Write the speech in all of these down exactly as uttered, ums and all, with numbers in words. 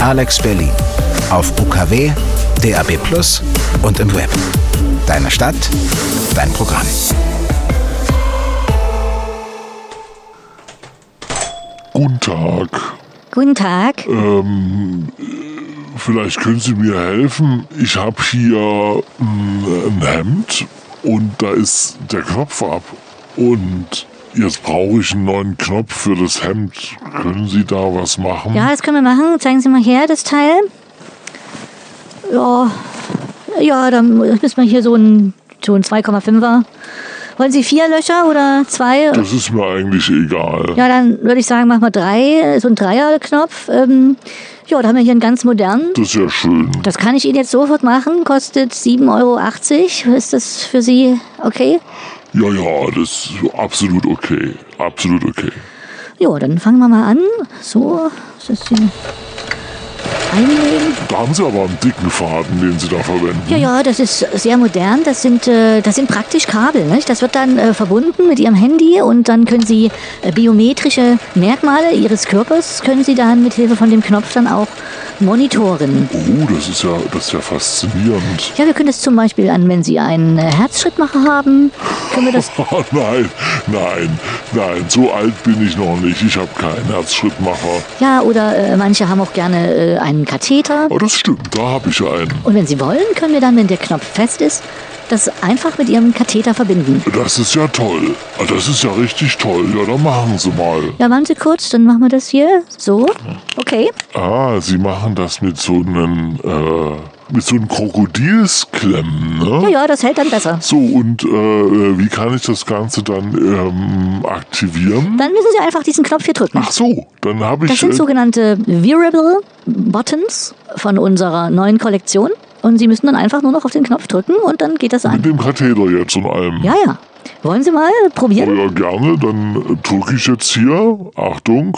Alex Berlin. Auf U K W, D A B plus und im Web. Deine Stadt, dein Programm. Guten Tag. Guten Tag. Ähm, vielleicht können Sie mir helfen. Ich habe hier ein, ein Hemd und da ist der Knopf ab. Und jetzt brauche ich einen neuen Knopf für das Hemd. Können Sie da was machen? Ja, das können wir machen. Zeigen Sie mal her, das Teil. Ja, ja, dann müssen wir hier so ein, so ein zwei Komma fünfer. Wollen Sie vier Löcher oder zwei? Das ist mir eigentlich egal. Ja, dann würde ich sagen, machen wir drei, so ein Dreierknopf. Ähm, ja, da haben wir hier einen ganz modernen. Das ist ja schön. Das kann ich Ihnen jetzt sofort machen, kostet sieben Euro achtzig. Ist das für Sie okay? Ja, ja, das ist absolut okay. Absolut okay. Ja, dann fangen wir mal an. So, das ist hier einlegen. Da haben Sie aber einen dicken Faden, den Sie da verwenden. Ja, ja, das ist sehr modern. Das sind, äh, das sind praktisch Kabel. Nicht? Das wird dann äh, verbunden mit Ihrem Handy und dann können Sie äh, biometrische Merkmale Ihres Körpers, können Sie dann mit Hilfe von dem Knopf dann auch monitoren. Oh, das ist ja, das ist ja faszinierend. Ja, wir können das zum Beispiel an, wenn Sie einen äh, Herzschrittmacher haben, können wir das... nein, nein, nein, so alt bin ich noch nicht. Ich habe keinen Herzschrittmacher. Ja, oder äh, manche haben auch gerne äh, einen Katheter. Oh, das stimmt, da habe ich einen. Und wenn Sie wollen, können wir dann, wenn der Knopf fest ist, das einfach mit Ihrem Katheter verbinden. Das ist ja toll. Das ist ja richtig toll. Ja, dann machen Sie mal. Ja, warten Sie kurz, dann machen wir das hier. So, okay. Ah, Sie machen das mit so einem, äh, mit so einem Krokodilsklemmen, ne? Ja, ja, das hält dann besser. So, und äh, wie kann ich das Ganze dann ähm, aktivieren? Dann müssen Sie einfach diesen Knopf hier drücken. Ach so, dann habe ich... Das sind äh, sogenannte Wearable Buttons von unserer neuen Kollektion. Und Sie müssen dann einfach nur noch auf den Knopf drücken und dann geht das an. Mit dem Katheter jetzt und allem. Ja, ja. Wollen Sie mal probieren? Oh ja, gerne. Dann drücke ich jetzt hier. Achtung.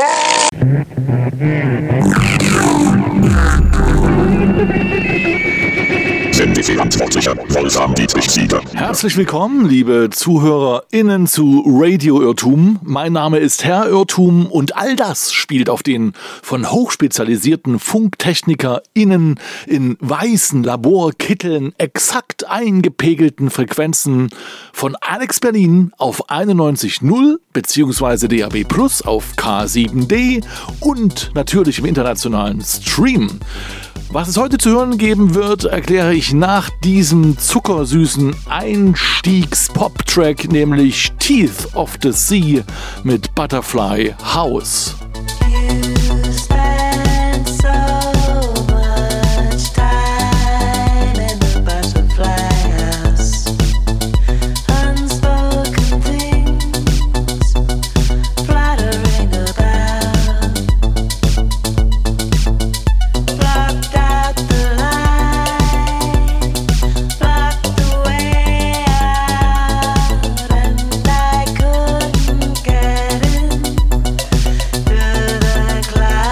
Sendeverantwortlicher Wolfram Dietrich Sieger. Herzlich willkommen, liebe ZuhörerInnen zu Radio Irrtum. Mein Name ist Herr Irrtum und all das spielt auf den von hochspezialisierten FunktechnikerInnen in weißen Laborkitteln exakt eingepegelten Frequenzen von Alex Berlin auf einundneunzig Komma null beziehungsweise D A B plus auf K sieben D und natürlich im internationalen Stream. Was es heute zu hören geben wird, erkläre ich nach diesem zuckersüßen Einstiegs-Pop-Track, nämlich Teeth of the Sea mit Butterfly House. Cloud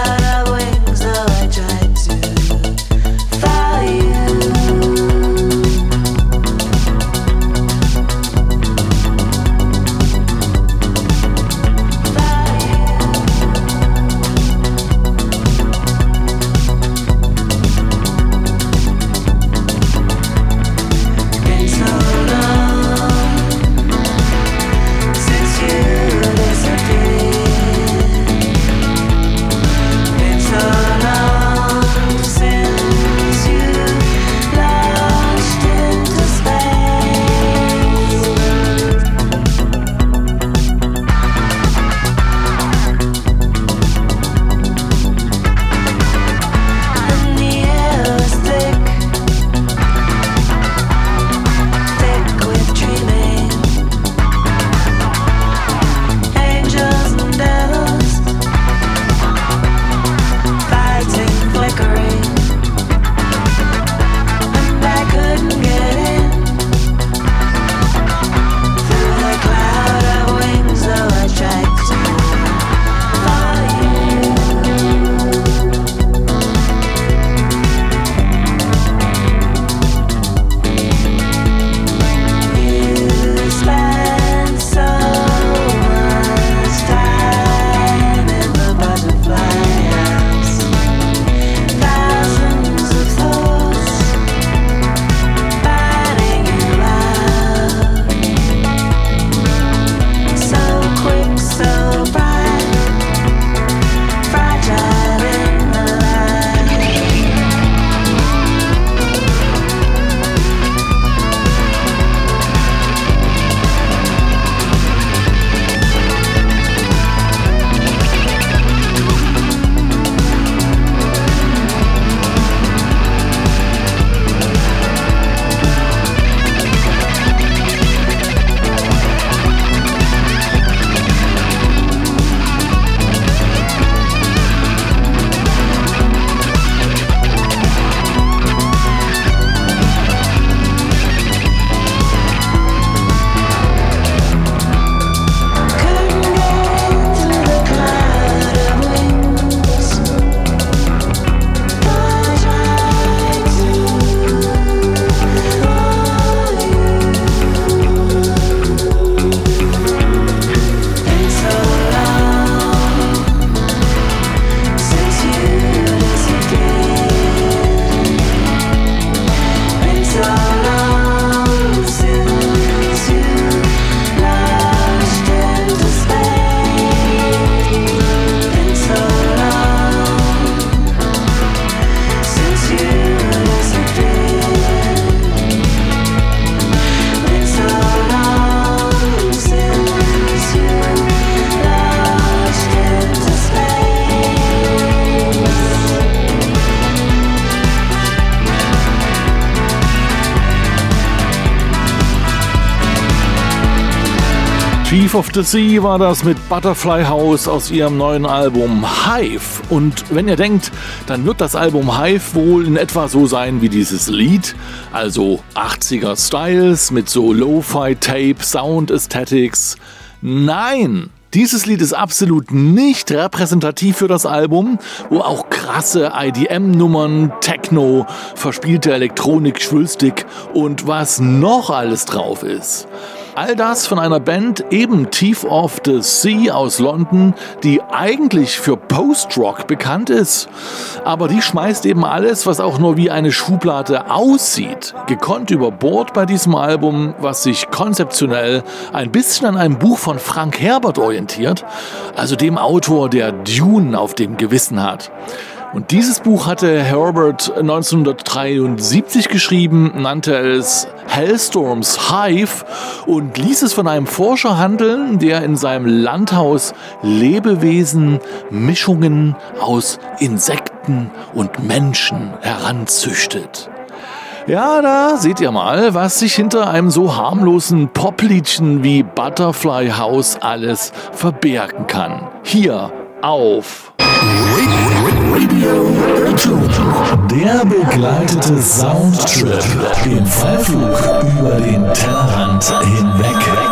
Thief of the Sea war das mit Butterfly House aus ihrem neuen Album Hive. Und wenn ihr denkt, dann wird das Album Hive wohl in etwa so sein wie dieses Lied, also achtziger Styles mit so Lo-Fi-Tape, Sound-Aesthetics. Nein! Dieses Lied ist absolut nicht repräsentativ für das Album, wo auch krasse I D M-Nummern, Techno, verspielte Elektronik, Schwülstig und was noch alles drauf ist. All das von einer Band, eben Thief of the Sea aus London, die eigentlich für Post-Rock bekannt ist. Aber die schmeißt eben alles, was auch nur wie eine Schublade aussieht, gekonnt über Bord bei diesem Album, was sich konzeptionell ein bisschen an einem Buch von Frank Herbert orientiert, also dem Autor, der Dune auf dem Gewissen hat. Und dieses Buch hatte Herbert neunzehnhundertdreiundsiebzig geschrieben, nannte es Hellstorms Hive und ließ es von einem Forscher handeln, der in seinem Landhaus Lebewesen, Mischungen aus Insekten und Menschen heranzüchtet. Ja, da seht ihr mal, was sich hinter einem so harmlosen Popliedchen wie Butterfly House alles verbergen kann. Hier auf Radio Irrtum. Der begleitete Soundtrip im Fallflug über den Tellerrand hinweg.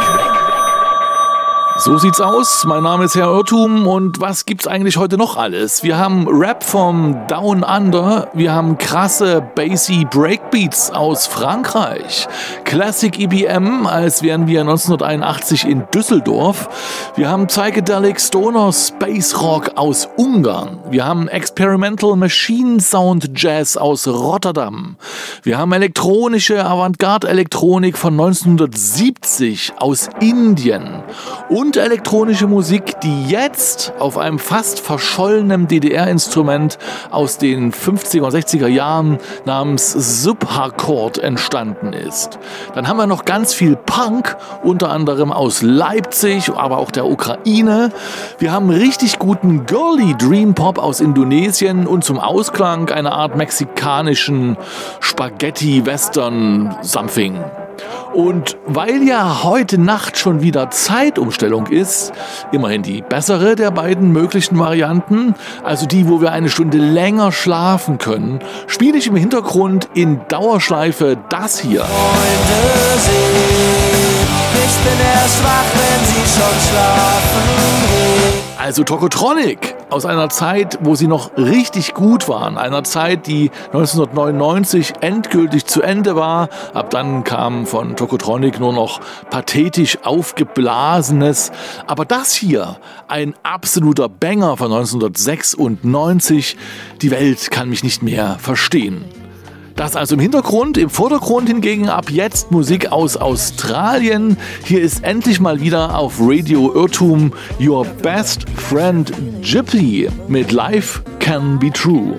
So sieht's aus. Mein Name ist Herr Irrtum und was gibt's eigentlich heute noch alles? Wir haben Rap vom Down Under, wir haben krasse bassy Breakbeats aus Frankreich, Classic E B M, als wären wir neunzehnhunderteinundachtzig in Düsseldorf, wir haben Psychedelic Stoner Space Rock aus Ungarn, wir haben Experimental Machine Sound Jazz aus Rotterdam, wir haben elektronische Avantgarde-Elektronik von neunzehnhundertsiebzig aus Indien und Und elektronische Musik, die jetzt auf einem fast verschollenen D D R-Instrument aus den fünfziger und sechziger Jahren namens Subharcourt entstanden ist. Dann haben wir noch ganz viel Punk, unter anderem aus Leipzig, aber auch der Ukraine. Wir haben richtig guten Girly Dream Pop aus Indonesien und zum Ausklang eine Art mexikanischen Spaghetti-Western-Something. Und weil ja heute Nacht schon wieder Zeitumstellung ist, immerhin die bessere der beiden möglichen Varianten, also die, wo wir eine Stunde länger schlafen können, spiele ich im Hintergrund in Dauerschleife das hier. Freunde sehen, ich bin erst wach, wenn sie schon schlafen. Also Tokotronic, aus einer Zeit, wo sie noch richtig gut waren. Einer Zeit, die neunzehnhundertneunundneunzig endgültig zu Ende war. Ab dann kam von Tokotronic nur noch pathetisch aufgeblasenes. Aber das hier, ein absoluter Banger von neunzehnhundertsechsundneunzig. Die Welt kann mich nicht mehr verstehen. Das also im Hintergrund, im Vordergrund hingegen ab jetzt Musik aus Australien. Hier ist endlich mal wieder auf Radio Irrtum Your Best Friend Gypsy mit Life Can Be True.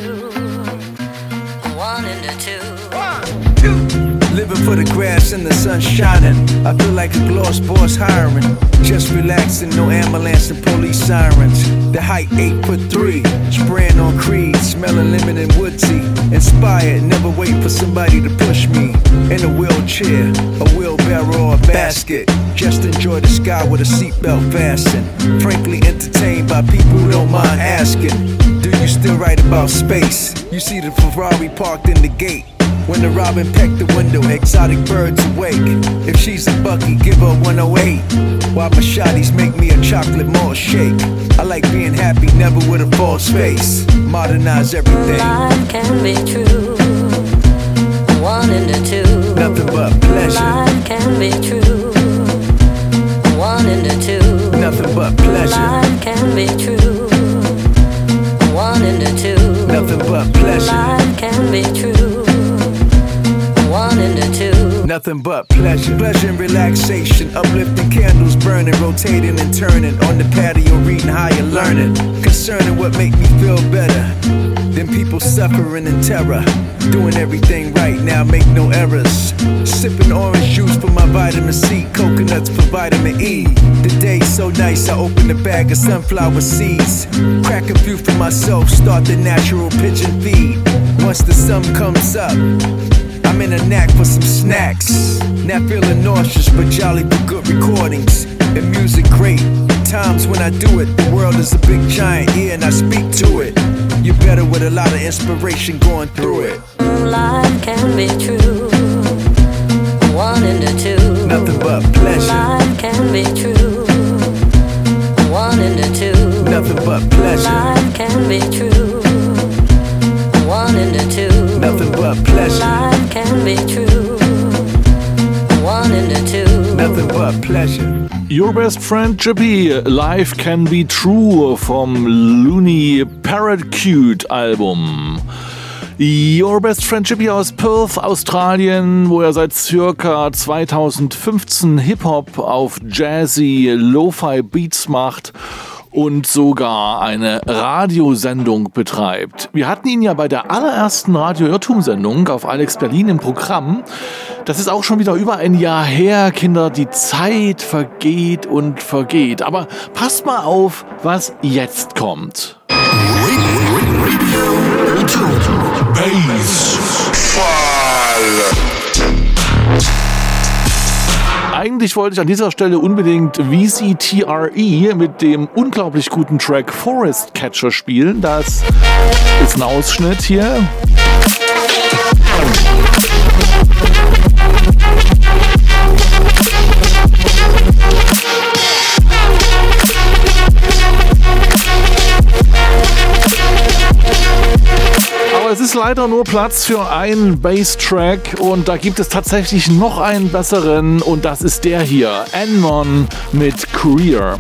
Living for the grass and the sun shining. I feel like a lost boss hiring. Just relaxing, no ambulance and police sirens. The height eight foot three, spraying on Creed, smelling lemon and woodsy. Inspired, never wait for somebody to push me. In a wheelchair, a wheelbarrow or a basket. Just enjoy the sky with a seatbelt fastened. Frankly entertained by people who don't mind asking. Do you still write about space? You see the Ferrari parked in the gate. When the robin pecked the window, exotic birds awake. If she's a bucky, give her one oh eight. While my shotties make me a chocolate malt shake. I like being happy, never with a false face. Modernize everything. Life can be true. One into two. Nothing but pleasure. Life can be true. One into two. Nothing but pleasure. Life can be true. One into two. Nothing but pleasure. Life can be true. One into two. Nothing but pleasure. Pleasure and relaxation. Uplifting candles burning, rotating and turning. On the patio reading higher learning. Concerning what make me feel better than people suffering in terror. Doing everything right now, make no errors. Sipping orange juice for my vitamin C. Coconuts for vitamin E. The day's so nice, I open a bag of sunflower seeds. Crack a few for myself, start the natural pigeon feed. Once the sun comes up, I'm in a knack for some snacks. Not feeling nauseous, but jolly for good recordings. and music great. Times when I do it, the world is a big giant, yeah, and I speak to it. You're better with a lot of inspiration going through it. Life can be true. One into two. Nothing but pleasure. Life can be true. One into two. Nothing but pleasure. Life can be true. One into two. Nothing but pleasure. Life can be true. One into two. Nothing but pleasure. Your Best Friend Chippy, Life Can Be True vom Looney Parrotcute Album. Your Best Friend Chippy aus Perth, Australien, wo er seit circa zweitausendfünfzehn Hip-Hop auf Jazzy Lo-Fi Beats macht und sogar eine Radiosendung betreibt. Wir hatten ihn ja bei der allerersten Radio-Irrtum-Sendung auf Alex Berlin im Programm. Das ist auch schon wieder über ein Jahr her, Kinder. Die Zeit vergeht und vergeht. Aber passt mal auf, was jetzt kommt. Eigentlich wollte ich an dieser Stelle unbedingt V C T R E mit dem unglaublich guten Track Forest Catcher spielen. Das ist ein Ausschnitt hier. Aber es ist leider nur Platz für einen Bass-Track und da gibt es tatsächlich noch einen besseren und das ist der hier, Anon mit Career.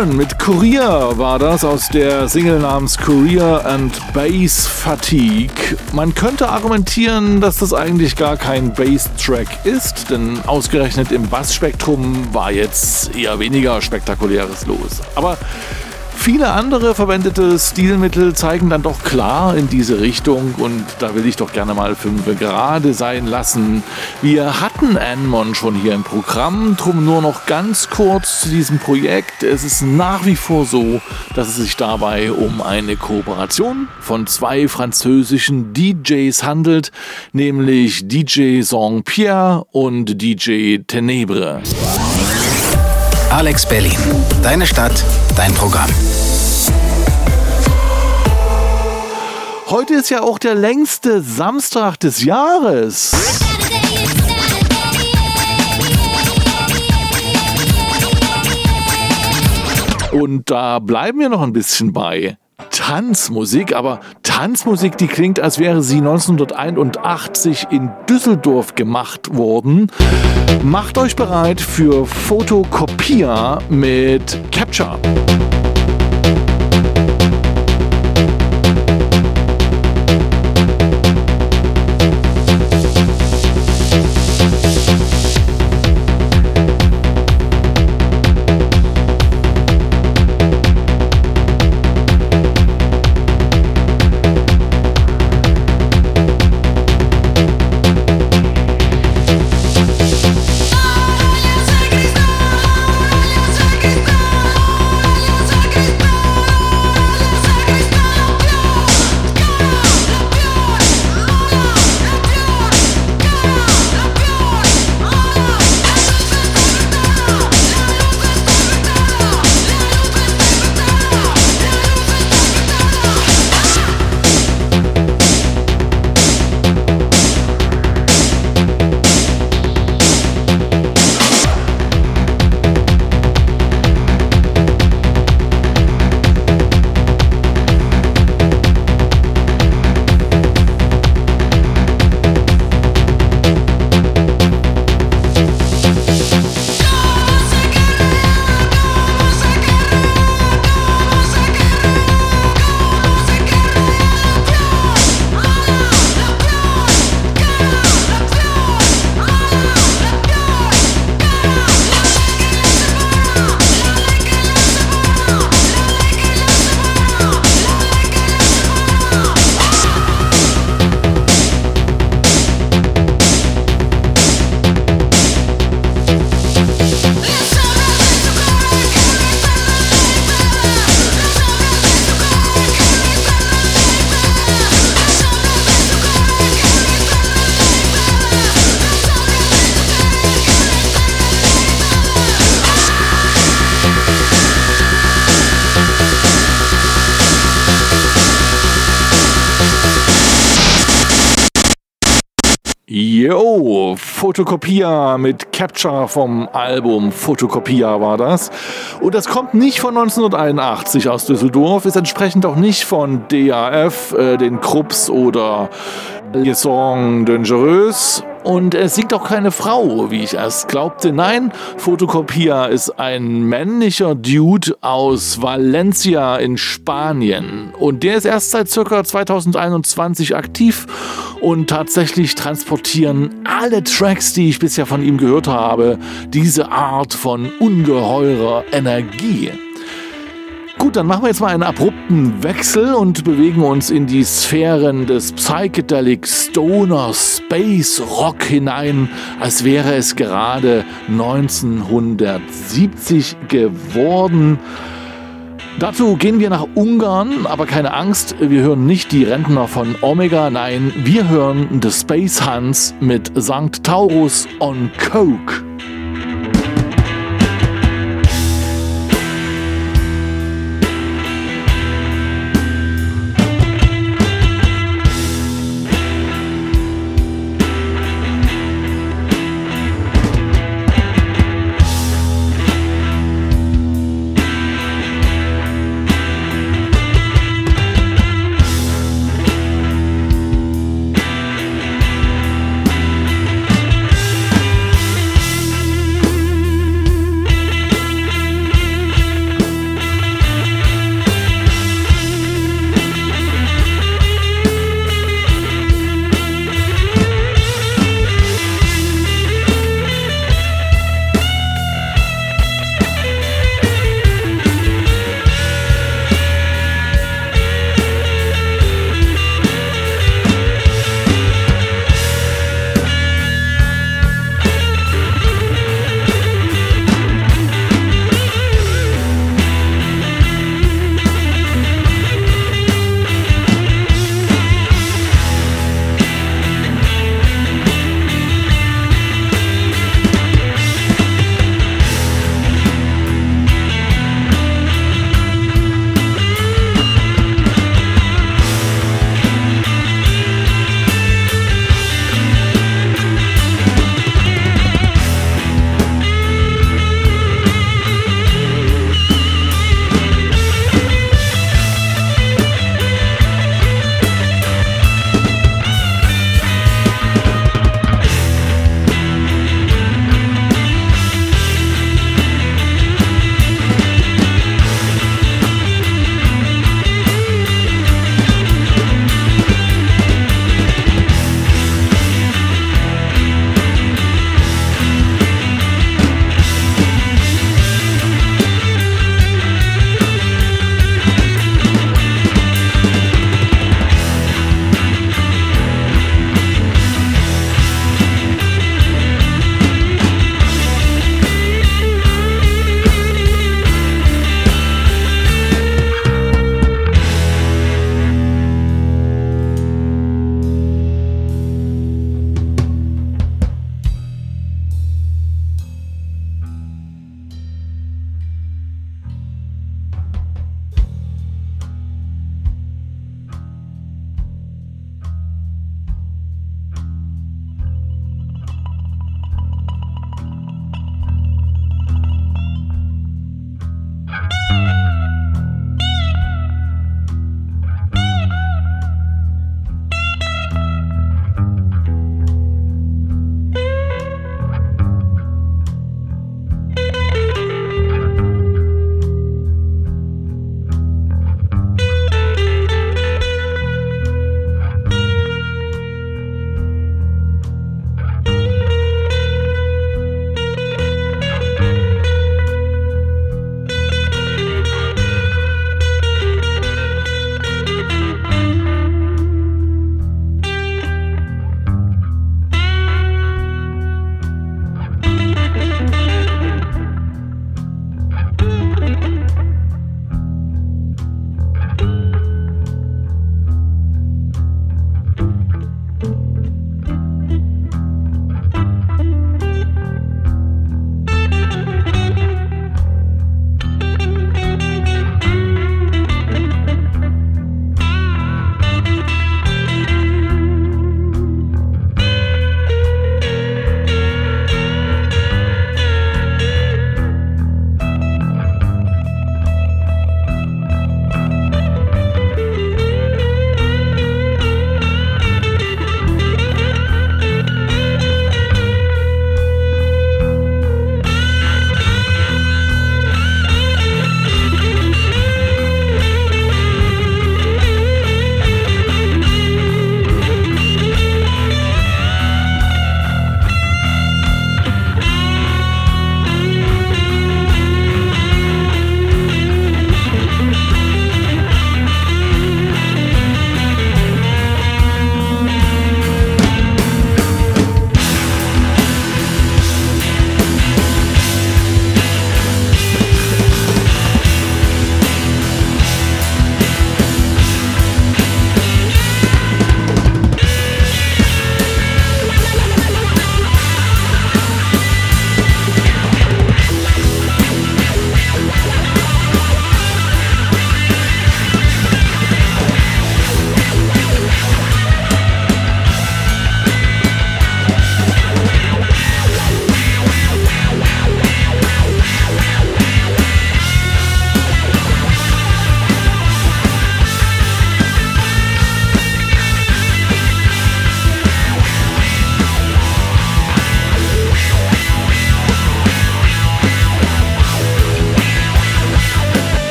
Byrne mit Courier war das aus der Single namens Courier and Bass Fatigue. Man könnte argumentieren, dass das eigentlich gar kein Bass-Track ist, denn ausgerechnet im Bassspektrum war jetzt eher weniger Spektakuläres los. Aber viele andere verwendete Stilmittel zeigen dann doch klar in diese Richtung und da will ich doch gerne mal fünf gerade sein lassen. Wir hatten Anmon schon hier im Programm, drum nur noch ganz kurz zu diesem Projekt. Es ist nach wie vor so, dass es sich dabei um eine Kooperation von zwei französischen D Js handelt, nämlich D J Saint-Pierre und D J Tenebre. Alex Berlin. Deine Stadt, dein Programm. Heute ist ja auch der längste Samstag des Jahres. Und da bleiben wir noch ein bisschen bei Tanzmusik, aber Tanzmusik, die klingt, als wäre sie neunzehnhunderteinundachtzig in Düsseldorf gemacht worden. Macht euch bereit für Photocopia mit Capture. Yo, Photocopia mit Capture vom Album Photocopia war das. Und das kommt nicht von neunzehnhunderteinundachtzig aus Düsseldorf, ist entsprechend auch nicht von D A F, äh, den Krupps oder Liaison Dangereuse. Und es singt auch keine Frau, wie ich erst glaubte. Nein, Photocopia ist ein männlicher Dude aus Valencia in Spanien. Und der ist erst seit ca. zweitausendeinundzwanzig aktiv. Und tatsächlich transportieren alle Tracks, die ich bisher von ihm gehört habe, diese Art von ungeheurer Energie. Gut, dann machen wir jetzt mal einen abrupten Wechsel und bewegen uns in die Sphären des Psychedelic Stoner Space Rock hinein, als wäre es gerade neunzehnhundertsiebzig geworden. Dazu gehen wir nach Ungarn, aber keine Angst, wir hören nicht die Rentner von Omega, nein, wir hören The Space Hunts mit Sankt Taurus on Coke.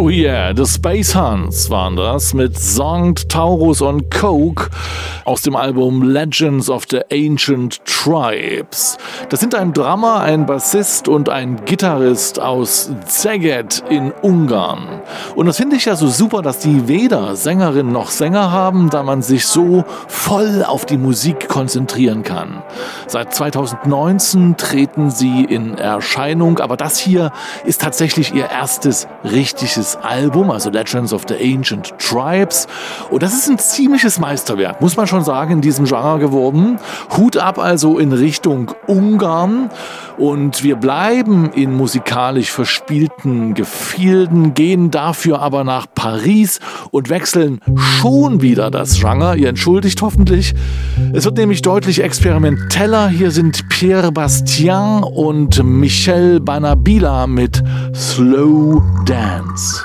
Oh yeah, The Space Hunts waren das mit Zonged, Taurus und Coke aus dem Album Legends of the Ancient Tribes. Das sind ein Drummer, ein Bassist und ein Gitarrist aus Szeged in Ungarn. Und das finde ich ja so super, dass die weder Sängerin noch Sänger haben, da man sich so voll auf die Musik konzentrieren kann. Seit zweitausendneunzehn treten sie in Erscheinung, aber das hier ist tatsächlich ihr erstes richtiges Album, also Legends of the Ancient Tribes. Und das ist ein ziemliches Meisterwerk, muss man schon sagen, in diesem Genre geworden. Hut ab also in Richtung Ungarn. Und wir bleiben in musikalisch verspielten Gefilden, gehen dafür aber nach Paris und wechseln schon wieder das Genre. Ihr entschuldigt hoffentlich. Es wird nämlich deutlich experimenteller. Hier sind Pierre Bastien und Michel Banabila mit Slow Dance.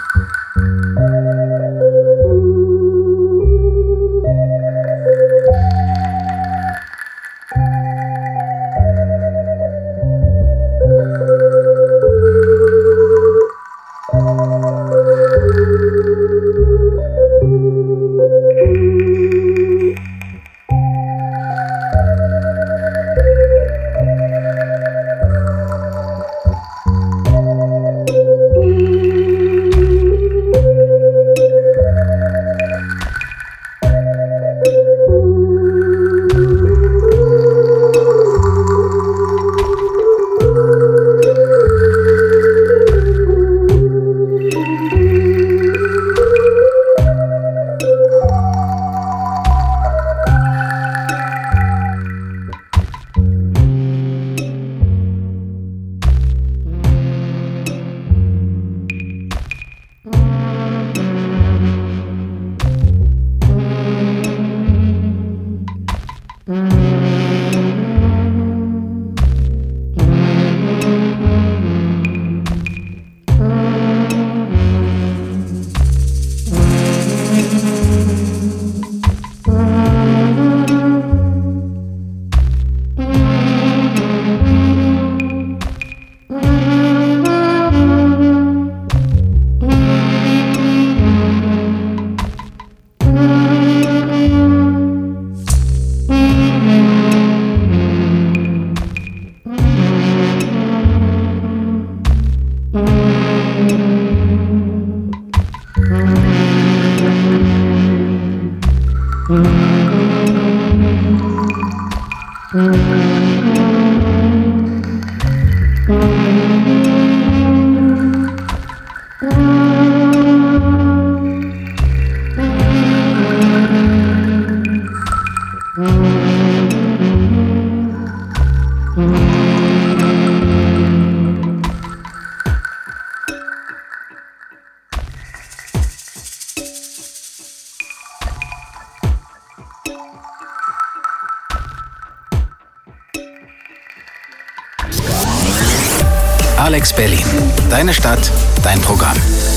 Alex Berlin. Deine Stadt, dein Programm.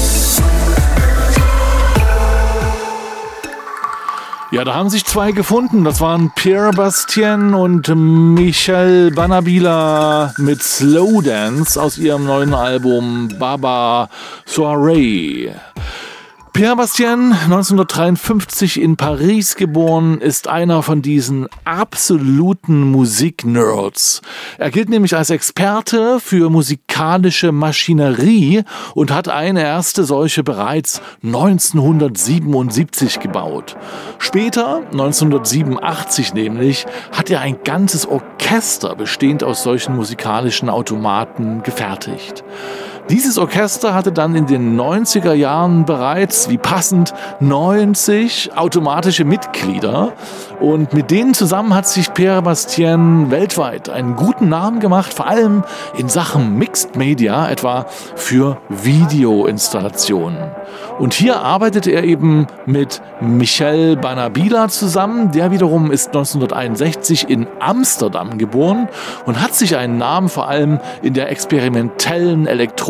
Ja, da haben sich zwei gefunden. Das waren Pierre Bastien und Michel Banabila mit Slow Dance aus ihrem neuen Album Baba Soirée. Pierre Bastien, neunzehnhundertdreiundfünfzig in Paris geboren, ist einer von diesen absoluten Musiknerds. Er gilt nämlich als Experte für musikalische Maschinerie und hat eine erste solche bereits neunzehnhundertsiebenundsiebzig gebaut. Später, neunzehnhundertsiebenundachtzig nämlich, hat er ein ganzes Orchester bestehend aus solchen musikalischen Automaten gefertigt. Dieses Orchester hatte dann in den neunziger Jahren bereits, wie passend, neunzig automatische Mitglieder. Und mit denen zusammen hat sich Pierre Bastien weltweit einen guten Namen gemacht, vor allem in Sachen Mixed Media, etwa für Videoinstallationen. Und hier arbeitete er eben mit Michel Banabila zusammen. Der wiederum ist neunzehnhunderteinundsechzig in Amsterdam geboren und hat sich einen Namen vor allem in der experimentellen Elektronik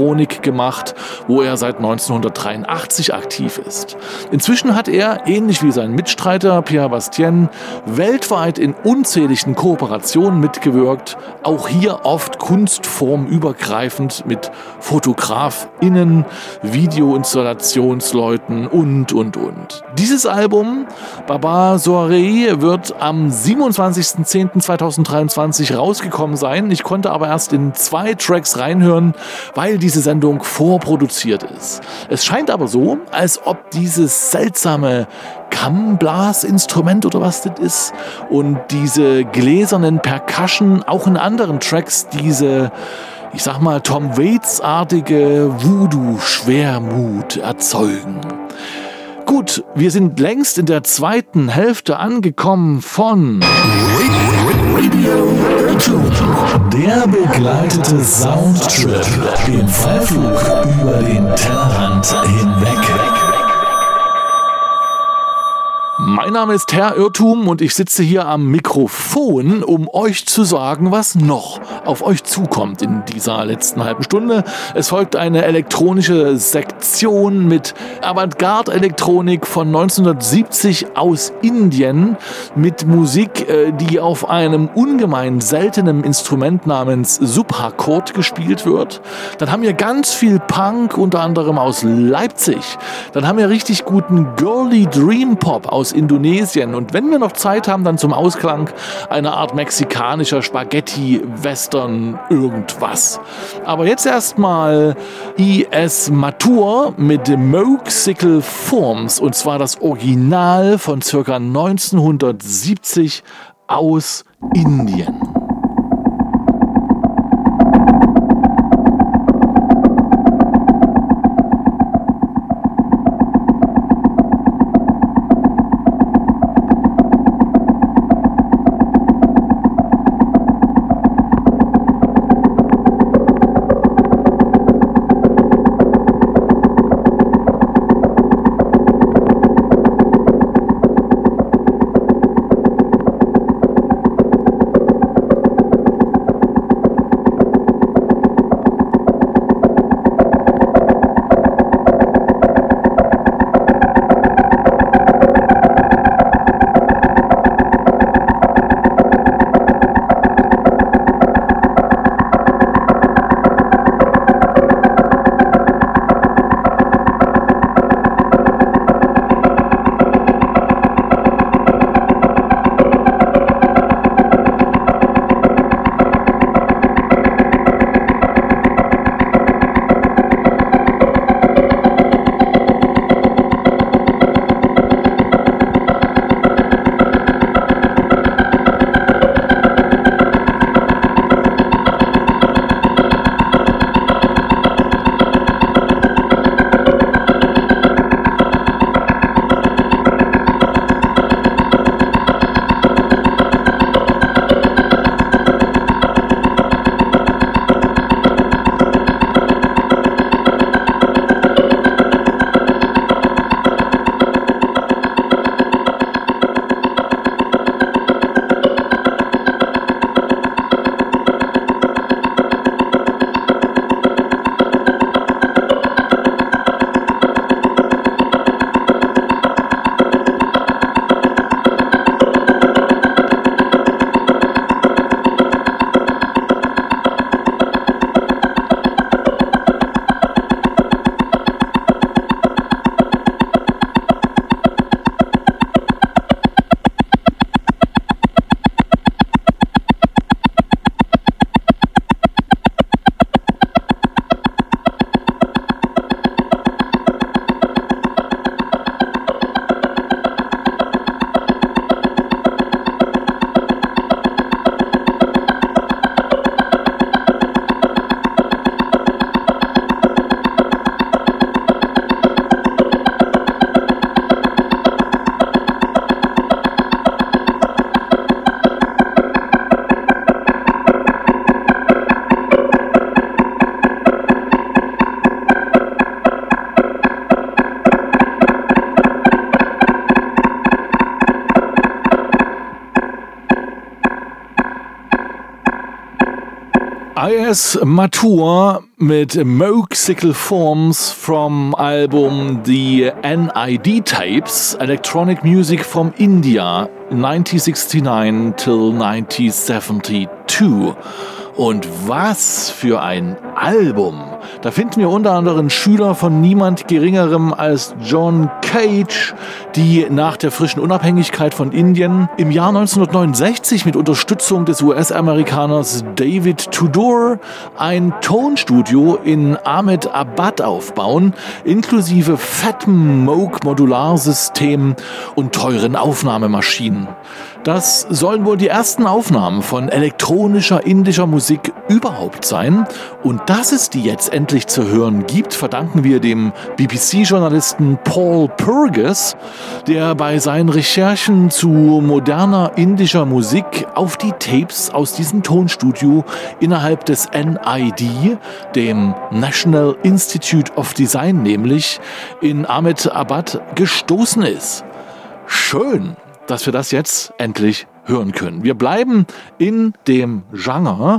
Elektronik gemacht, wo er seit neunzehnhundertdreiundachtzig aktiv ist. Inzwischen hat er, ähnlich wie sein Mitstreiter Pierre Bastien, weltweit in unzähligen Kooperationen mitgewirkt, auch hier oft kunstformübergreifend mit FotografInnen, Videoinstallationsleuten und, und, und. Dieses Album, Baba Soirée, wird am siebenundzwanzigsten zehnten zweitausenddreiundzwanzig rausgekommen sein. Ich konnte aber erst in zwei Tracks reinhören, weil diese Sendung vorproduziert ist. Es scheint aber so, als ob dieses seltsame Kammblasinstrument oder was das ist und diese gläsernen Percussion auch in anderen Tracks diese, ich sag mal, Tom Waits-artige Voodoo-Schwermut erzeugen. Gut, wir sind längst in der zweiten Hälfte angekommen von der begleitete Soundtrip im Fallflug über den Tellerrand hinweg. Mein Name ist Herr Irrtum und ich sitze hier am Mikrofon, um euch zu sagen, was noch auf euch zukommt in dieser letzten halben Stunde. Es folgt eine elektronische Sektion mit Avantgarde-Elektronik von neunzehnhundertsiebzig aus Indien mit Musik, die auf einem ungemein seltenen Instrument namens Subharkord gespielt wird. Dann haben wir ganz viel Punk, unter anderem aus Leipzig. Dann haben wir richtig guten Girly Dream Pop aus Indonesien. Und wenn wir noch Zeit haben, dann zum Ausklang eine Art mexikanischer Spaghetti-Western irgendwas. Aber jetzt erstmal I S Matur mit Moke-Sickle Forms, und zwar das Original von ca. neunzehnhundertsiebzig aus Indien. I S Mature mit Moke-Sickle Forms vom Album The N I D Tapes, Electronic Music from India, nineteen sixty-nine till nineteen seventy-two. Und was für ein Album! Da finden wir unter anderem Schüler von niemand Geringerem als John Cage, die nach der frischen Unabhängigkeit von Indien im Jahr neunzehnhundertneunundsechzig mit Unterstützung des U S-Amerikaners David Tudor ein Tonstudio in Ahmedabad aufbauen, inklusive fettem Moog-Modularsystem und teuren Aufnahmemaschinen. Das sollen wohl die ersten Aufnahmen von elektronischer indischer Musik überhaupt sein. Und dass es die jetzt endlich zu hören gibt, verdanken wir dem B B C-Journalisten Paul Purgis, der bei seinen Recherchen zu moderner indischer Musik auf die Tapes aus diesem Tonstudio innerhalb des N I D, dem National Institute of Design nämlich, in Ahmedabad gestoßen ist. Schön, dass wir das jetzt endlich hören können. Wir bleiben in dem Genre.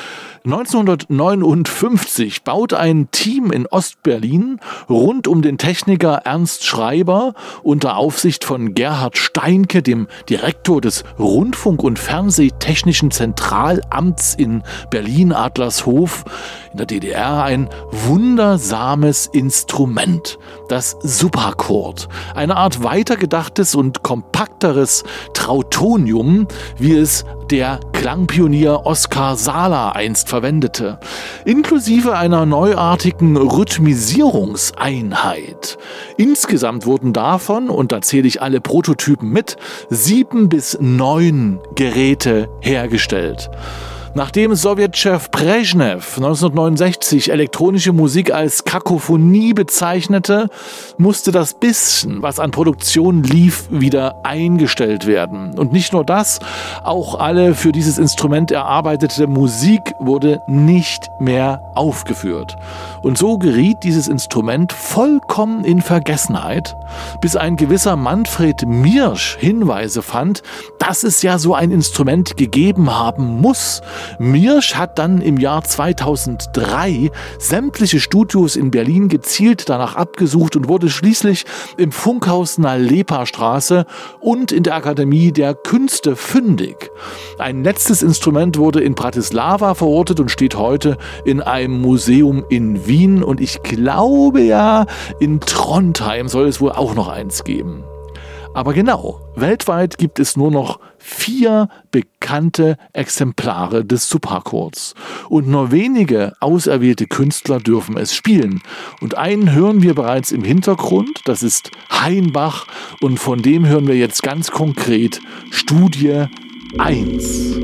neunzehnhundertneunundfünfzig baut ein Team in Ostberlin rund um den Techniker Ernst Schreiber unter Aufsicht von Gerhard Steinke, dem Direktor des Rundfunk- und Fernsehtechnischen Zentralamts in Berlin-Adlershof in der D D R, ein wundersames Instrument, das Superchord, eine Art weitergedachtes und kompakteres Trautonium, wie es der Klangpionier Oskar Sala einst verwendete, inklusive einer neuartigen Rhythmisierungseinheit. Insgesamt wurden davon, und da zähle ich alle Prototypen mit, sieben bis neun Geräte hergestellt. Nachdem Sowjetchef Brezhnev neunzehnhundertneunundsechzig elektronische Musik als Kakophonie bezeichnete, musste das bisschen, was an Produktion lief, wieder eingestellt werden. Und nicht nur das, auch alle für dieses Instrument erarbeitete Musik wurde nicht mehr aufgeführt. Und so geriet dieses Instrument vollkommen in Vergessenheit, bis ein gewisser Manfred Miersch Hinweise fand, dass es ja so ein Instrument gegeben haben muss. Miersch hat dann im Jahr zweitausenddrei sämtliche Studios in Berlin gezielt danach abgesucht und wurde schließlich im Funkhaus Nalepa-Straße und in der Akademie der Künste fündig. Ein letztes Instrument wurde in Bratislava verortet und steht heute in einem Museum in Wien, und ich glaube ja, in Trondheim soll es wohl auch noch eins geben. Aber genau, weltweit gibt es nur noch vier bekannte Exemplare des Superchords. Und nur wenige auserwählte Künstler dürfen es spielen. Und einen hören wir bereits im Hintergrund, das ist Heinbach, und von dem hören wir jetzt ganz konkret Studie eins.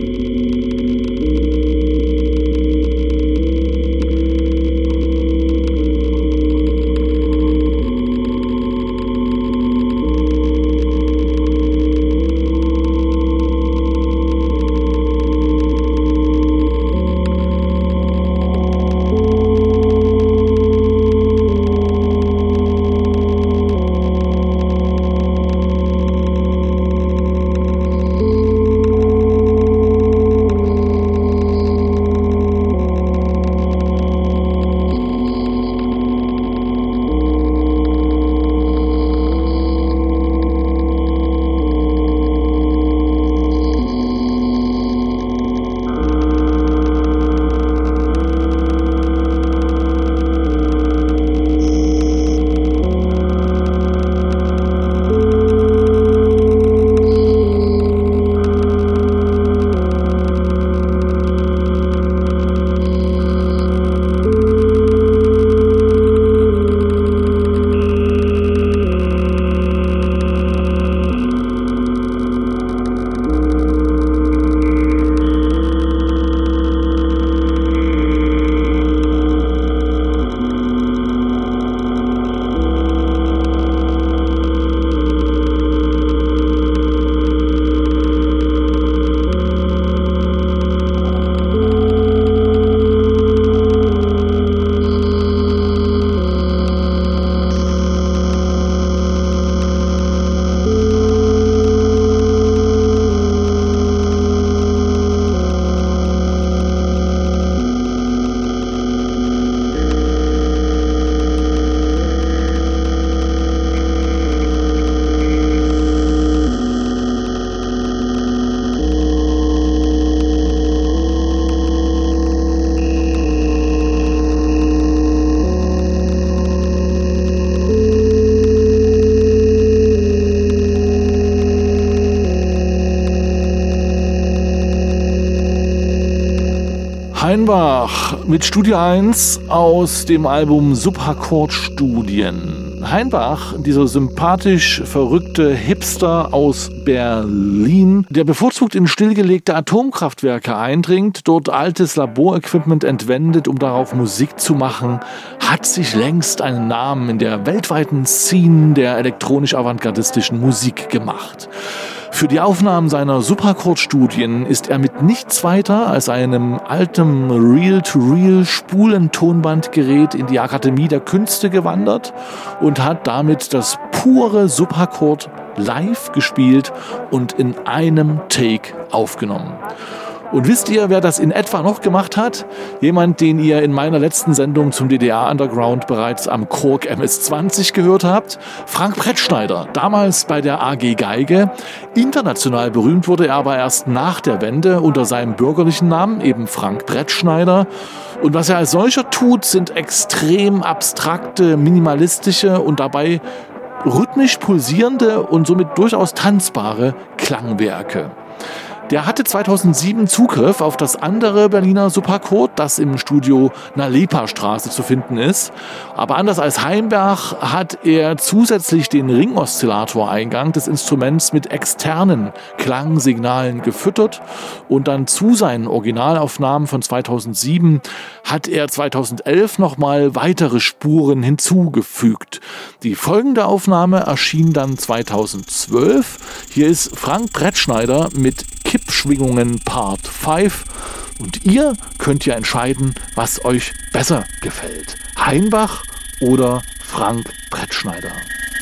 Heinbach mit Studie eins aus dem Album Subakkord-Studien. Heinbach, dieser sympathisch verrückte Hipster aus Berlin, der bevorzugt in stillgelegte Atomkraftwerke eindringt, dort altes Laborequipment entwendet, um darauf Musik zu machen, hat sich längst einen Namen in der weltweiten Szene der elektronisch-avantgardistischen Musik gemacht. Für die Aufnahmen seiner Subakkord-Studien ist er mit nichts weiter als einem alten Reel-to-Reel-Spulentonbandgerät in die Akademie der Künste gewandert und hat damit das pure Subakkord live gespielt und in einem Take aufgenommen. Und wisst ihr, wer das in etwa noch gemacht hat? Jemand, den ihr in meiner letzten Sendung zum D D R-Underground bereits am Korg M S zwanzig gehört habt. Frank Brettschneider, damals bei der A G Geige. International berühmt wurde er aber erst nach der Wende unter seinem bürgerlichen Namen, eben Frank Brettschneider. Und was er als solcher tut, sind extrem abstrakte, minimalistische und dabei rhythmisch pulsierende und somit durchaus tanzbare Klangwerke. Der hatte zweitausendsieben Zugriff auf das andere Berliner Subakkord, das im Studio Nalepa-Straße zu finden ist. Aber anders als Heinbach hat er zusätzlich den Ringoszillatoreingang des Instruments mit externen Klangsignalen gefüttert. Und dann zu seinen Originalaufnahmen von zweitausendsieben hat er zweitausendelf nochmal weitere Spuren hinzugefügt. Die folgende Aufnahme erschien dann zweitausendzwölf. Hier ist Frank Brettschneider mit Kippschwingungen Part fünf und ihr könnt ja entscheiden, was euch besser gefällt. Heinbach oder Frank Brettschneider.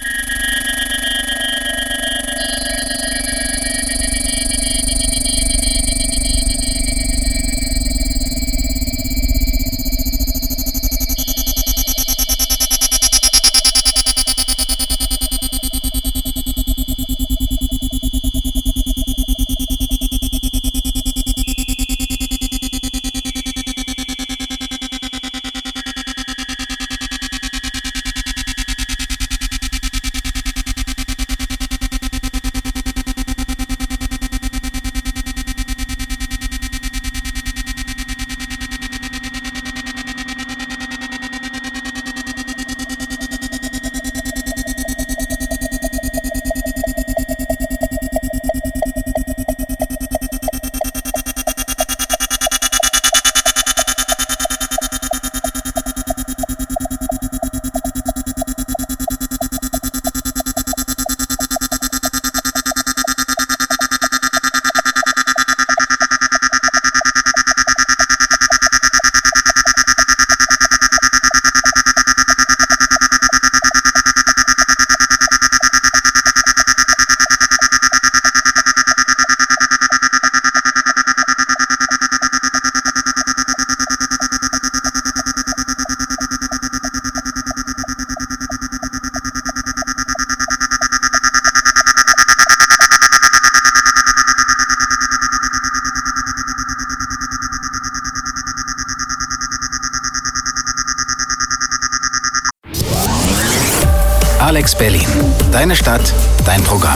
Alex Berlin. Deine Stadt, dein Programm.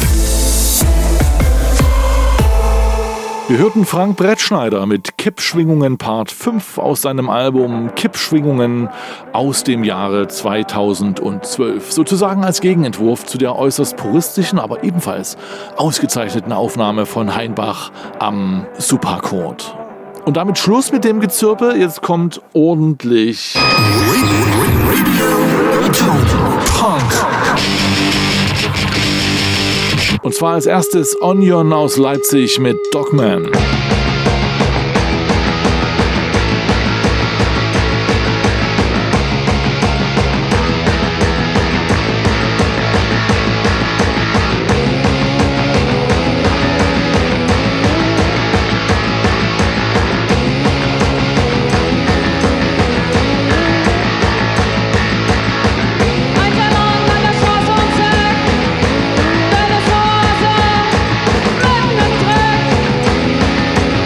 Wir hörten Frank Brettschneider mit Kippschwingungen Part fünf aus seinem Album Kippschwingungen aus dem Jahre zweitausendzwölf. Sozusagen als Gegenentwurf zu der äußerst puristischen, aber ebenfalls ausgezeichneten Aufnahme von Heinbach am Subakkord. Und damit Schluss mit dem Gezirpe. Jetzt kommt ordentlich Punk. Und zwar als erstes Onion aus Leipzig mit Dogman. Ein Ballon an der Straße und zack, wenn es so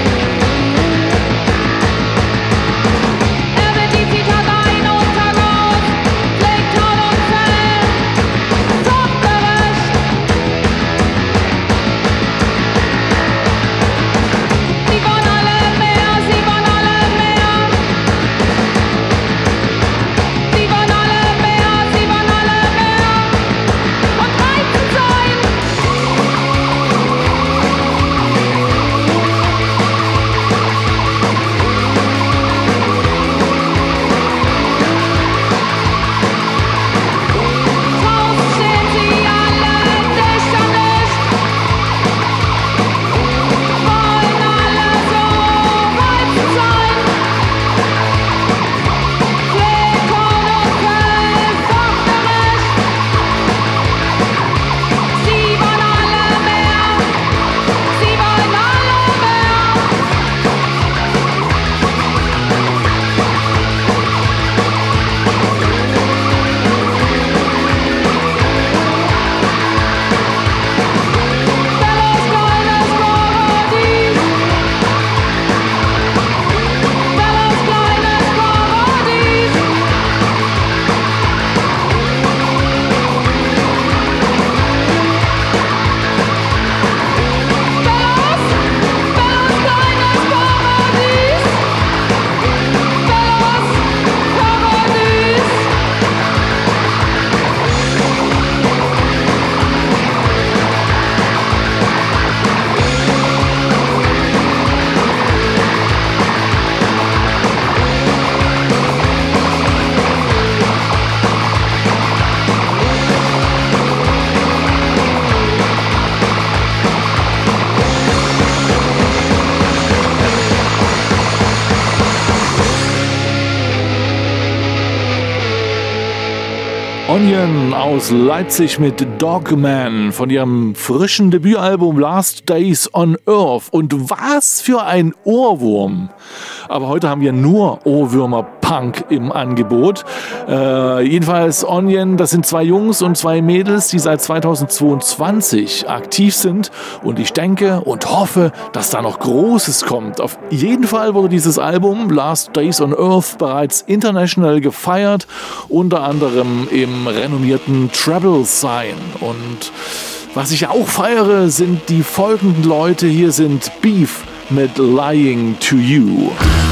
Onion aus Leipzig mit Dogman von ihrem frischen Debütalbum Last Days on Earth. Und was für ein Ohrwurm! Aber heute haben wir nur Ohrwürmer-Punk im Angebot. Äh, jedenfalls Onion, das sind zwei Jungs und zwei Mädels, die seit zweitausendzweiundzwanzig aktiv sind. Und ich denke und hoffe, dass da noch Großes kommt. Auf jeden Fall wurde dieses Album Last Days on Earth bereits international gefeiert, unter anderem im renommierten Treble Sign. Und was ich auch feiere, sind die folgenden Leute. Hier sind Beef mit Lying to You.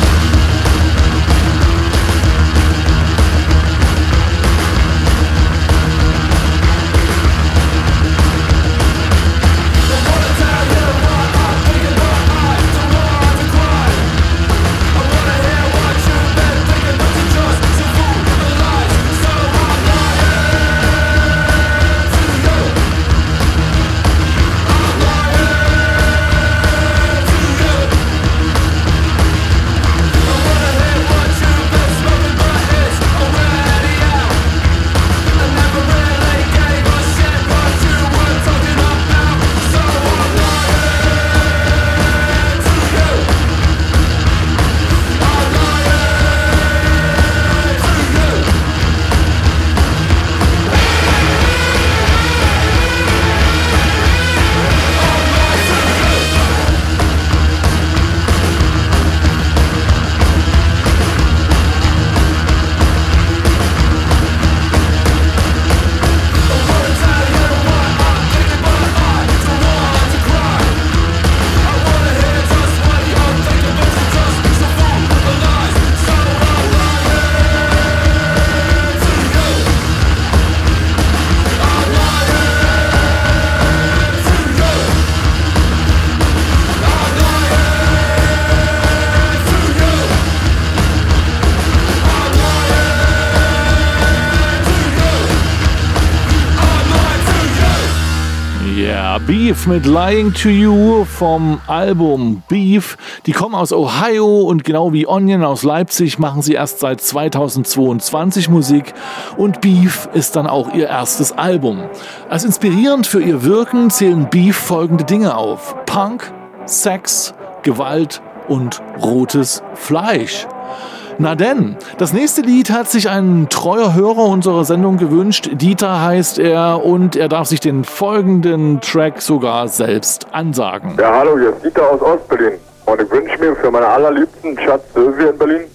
Beef mit Lying to You vom Album Beef. Die kommen aus Ohio und genau wie Onion aus Leipzig machen sie erst seit zweitausendzweiundzwanzig Musik und Beef ist dann auch ihr erstes Album. Als inspirierend für ihr Wirken zählen Beef folgende Dinge auf: Punk, Sex, Gewalt und rotes Fleisch. Na denn, das nächste Lied hat sich ein treuer Hörer unserer Sendung gewünscht. Dieter heißt er und er darf sich den folgenden Track sogar selbst ansagen. Ja, hallo, hier ist Dieter aus Ostberlin und ich wünsche mir für meine allerliebsten Schatz Sylvia in Berlin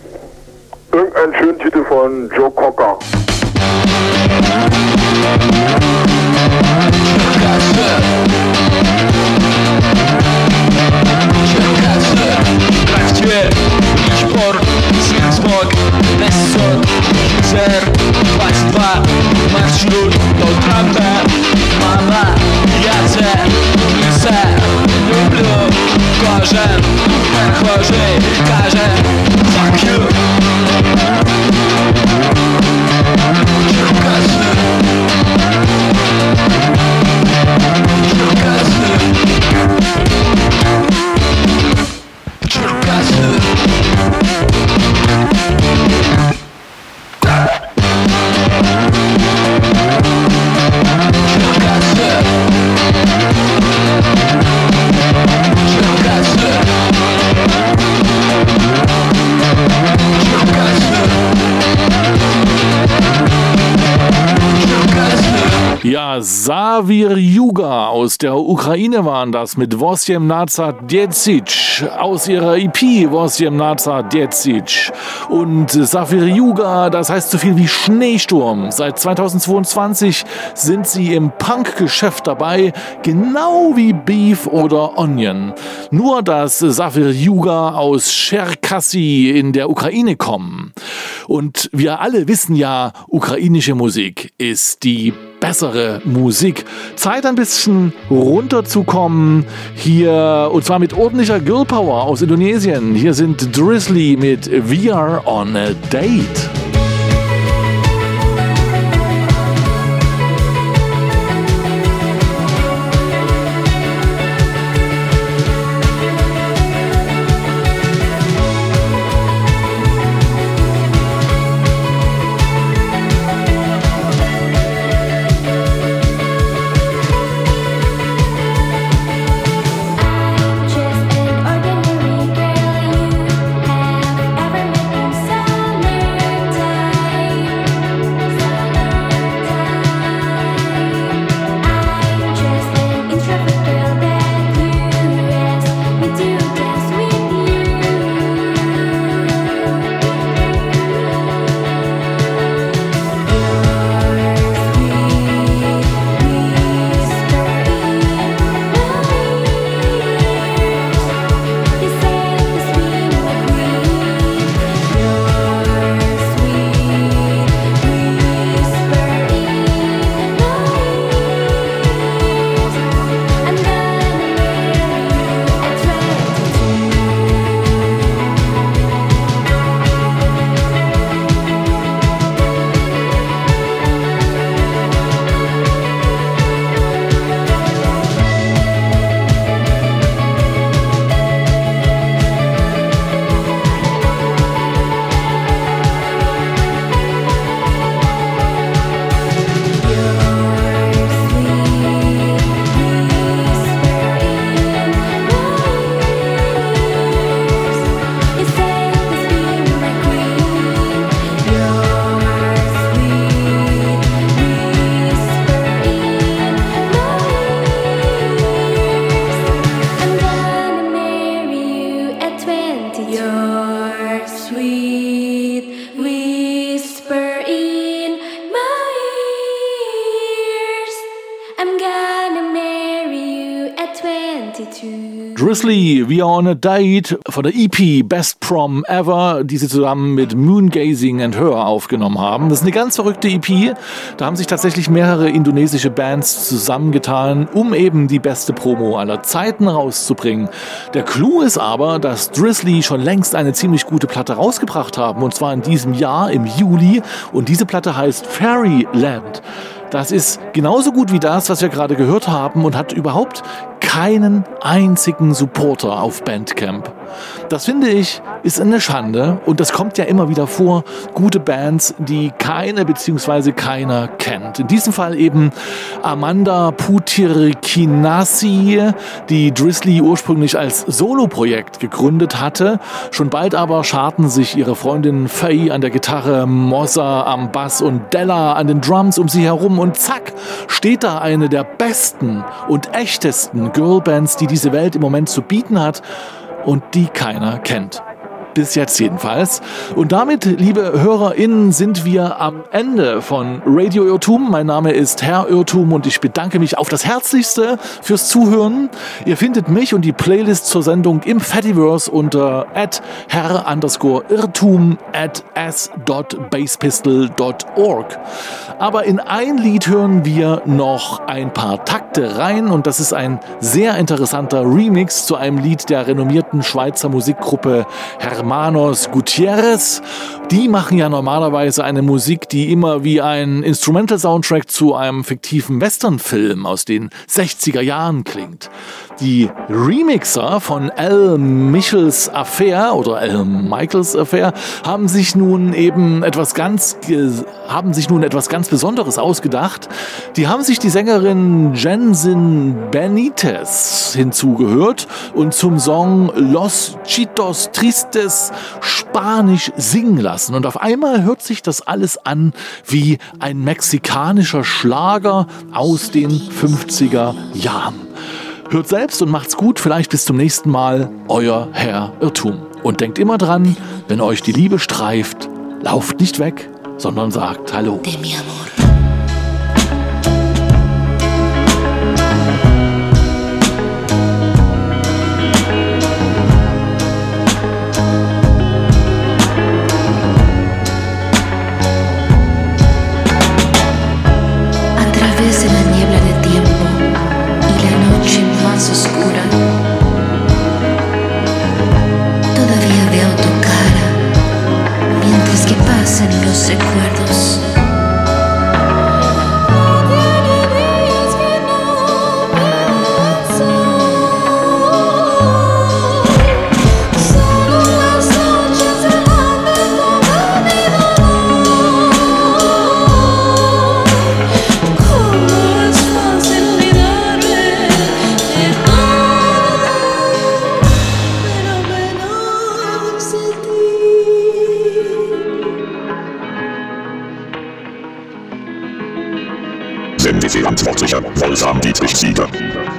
irgendeinen schönen Titel von Joe Cocker. Sport, smog, Nesson, Zer, двадцать два, маршрут до Трампа. Мама, я тебя лиса, люблю, кожен, прохожий, каже, fuck you. Черкассы, Черкассы, Черкассы. Ja, Zawirjuga aus der Ukraine waren das mit Восемь Десять aus ihrer E P Восемь Десять. Und Zawirjuga, das heißt so viel wie Schneesturm. Seit zweitausendzweiundzwanzig sind sie im Punk-Geschäft dabei, genau wie Beef oder Onion. Nur, dass Zawirjuga aus Cherkassy in der Ukraine kommen. Und wir alle wissen ja, ukrainische Musik ist die bessere Musik. Zeit ein bisschen runterzukommen hier und zwar mit ordentlicher Girl Power aus Indonesien. Hier sind Drizzly mit We Are on a Date. Your sweet whisper in my ears. I'm gonna marry you at twenty-two. Drizzly, We Are on a Date von der E P Best Prom Ever, die sie zusammen mit Moongazing and Her aufgenommen haben. Das ist eine ganz verrückte E P. Da haben sich tatsächlich mehrere indonesische Bands zusammengetan, um eben die beste Promo aller Zeiten rauszubringen. Der Clou ist aber, dass Drizzly schon längst eine ziemlich gute Platte rausgebracht haben, und zwar in diesem Jahr im Juli, und diese Platte heißt Fairyland. Das ist genauso gut wie das, was wir gerade gehört haben, und hat überhaupt keinen einzigen Supporter auf Bandcamp. Das finde ich ist eine Schande, und das kommt ja immer wieder vor. Gute Bands, die keine bzw. keiner kennt. In diesem Fall eben Amanda Putirkinasi, die Drizzly ursprünglich als Soloprojekt gegründet hatte. Schon bald aber scharten sich ihre Freundin Faye an der Gitarre, Mossa am Bass und Della an den Drums um sie herum, und zack, steht da eine der besten und echtesten Girlbands, die diese Welt im Moment zu bieten hat und die keiner kennt. Bis jetzt jedenfalls. Und damit, liebe HörerInnen, sind wir am Ende von Radio Irrtum. Mein Name ist Herr Irrtum und ich bedanke mich auf das Herzlichste fürs Zuhören. Ihr findet mich und die Playlist zur Sendung im Fediverse unter at herr underscore irrtum at s dot basspistol dot org. Aber in ein Lied hören wir noch ein paar Takte rein, und das ist ein sehr interessanter Remix zu einem Lied der renommierten Schweizer Musikgruppe Hermanos Gutierrez. Die machen ja normalerweise eine Musik, die immer wie ein Instrumental-Soundtrack zu einem fiktiven Westernfilm aus den sechziger Jahren klingt. Die Remixer von Al Michels Affair oder Al Michaels Affair haben sich nun eben etwas ganz haben sich nun etwas ganz Besonderes ausgedacht. Die haben sich die Sängerin Jensin Benitez hinzugehört und zum Song Los Chitos Tristes Spanisch singen lassen. Und auf einmal hört sich das alles an wie ein mexikanischer Schlager aus den fünfziger Jahren. Hört selbst und macht's gut. Vielleicht bis zum nächsten Mal. Euer Herr Irrtum. Und denkt immer dran, wenn euch die Liebe streift, lauft nicht weg, sondern sagt Hallo. De mi amor. Los recuerdos. Sendefee antwortlicher Wolfram Dietrich Sieger.